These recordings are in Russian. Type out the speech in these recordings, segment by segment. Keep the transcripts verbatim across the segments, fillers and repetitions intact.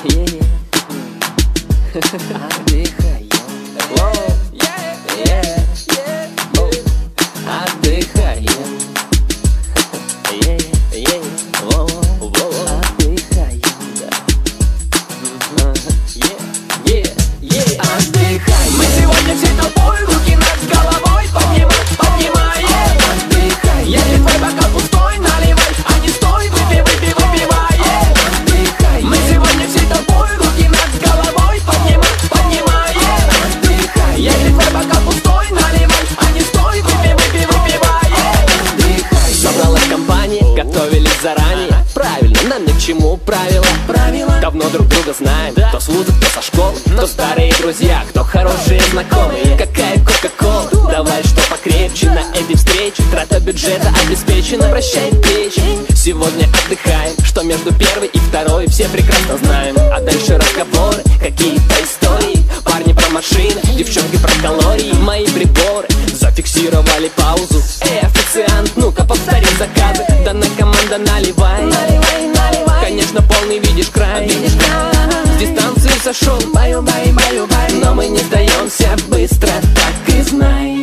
Отдыхаем. Отдыхаем. Мы сегодня всей толпой руки над головой поднимаем, поднимаем. Отдыхаем. Если твой бокал пустой, наливай, а не стой, выпей, выпей, выпиваем. Отдыхаем. Мы сегодня всей толпой руки над головой поднимаем, поднимаем. Отдыхаем. Если твой бокал пустой, наливай, а не стой, выпей, выпей, выпиваем. Отдыхаем. Собралась компания, готовились заранее. Правильно, нам ни к чему правила. Правила. Давно друг друга знаем. Кто с вуза, кто со школы, кто старые друзья, кто хорошие знакомые. Какая кока-кола, давай что покрепче. На этой встрече трата бюджета обеспечена. Прощай плечи, сегодня отдыхаем. Что между первой и второй все прекрасно знаем. А дальше разговоры, какие-то истории. Парни про машины, девчонки про калории. Мои приборы зафиксировали паузу. Эй, официант, ну-ка повтори заказы. Данная команда наливай, наливай, наливай. Конечно, полный видишь край, видишь край. С дистанции сошел, баю, баю, баю, баю. Но мы не сдаемся быстро, так и знай.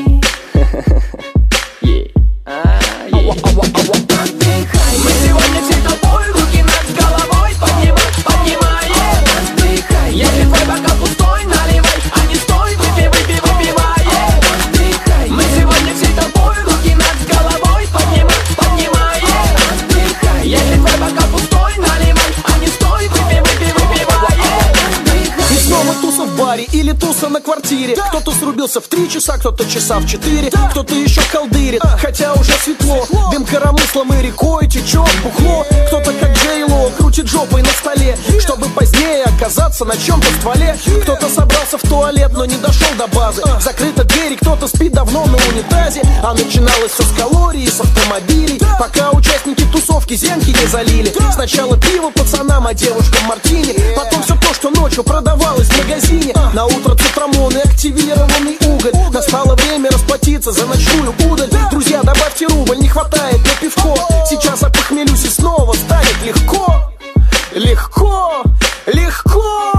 Мы сегодня всей толпой руки над головой поднимаем, поднимаем. Отдыхай. Если твой бокал пустой, наливай, а не стой, выпей, выпей, выпиваем. Отдыхай. Мы сегодня всей толпой руки над головой поднимаем, поднимаем. Отдыхай. Если твой бокал пустой, наливай, а не стой, выпей, выпей, выпиваем. Отдыхай. И снова туса в баре или туса на квартире. Кто-то срубился в три часа, кто-то часа в четыре, кто-то еще колдырит, хотя уже светло. Дым коромыслом и рекой течет бухло. Кто-то как Джейло крутит жопой на столе, чтобы позднее оказаться на чем-то в стволе. Кто-то собрался в туалет, но не дошел до базы. Закрыта дверь, кто-то спит давно на унитазе. А начиналось все с калорий, с автомобилей. Пока участники тусовки зенки не залили. Сначала пиво пацанам, а девушкам мартини. Потом все то, что ночью продавалось в магазине. На утро цитрамон и активированный уголь. Настало время расплатиться за ночную удаль. Друзья, добавьте рубль, не хватает на пивко. Сейчас опохмелюсь и снова станет легко. Легко, легко.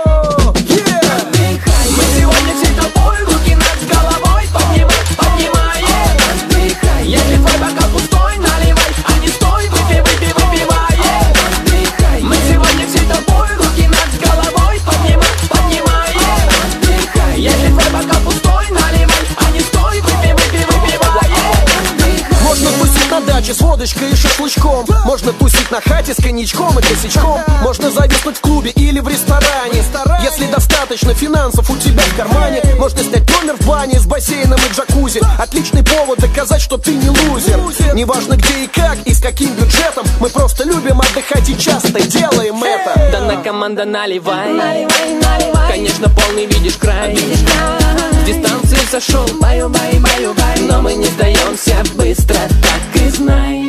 Yeah. Мы сегодня всей толпой руки над головой поднимаем, поднимаем. Отдыхай. Если твой бокал пустой, наливай, а не стой, выпей, выпей, выпиваем. Отдыхай. Мы сегодня всей толпой руки над головой поднимаем, поднимаем. Отдыхай. Если твой бокал пустой, наливай, а не стой, выпей, выпей, выпиваем. Отдыхай. Можно тусить на даче с водочкой и шашлычком. Можно тусить на хате с коньячком и косячком. Можно зависнуть в клубе или в ресторане. Если достаточно финансов у тебя в кармане, можно снять номер в бане с бассейном и джакузи. Отличный повод доказать, что ты не лузер. Неважно где и как, и с каким бюджетом. Мы просто любим отдыхать и часто делаем это. Данная команда наливай, наливай, наливай. Конечно, полный видишь край, видишь край. С дистанции сошел, баю, баю, баю, баю. Но мы не сдаемся быстро, так и знай.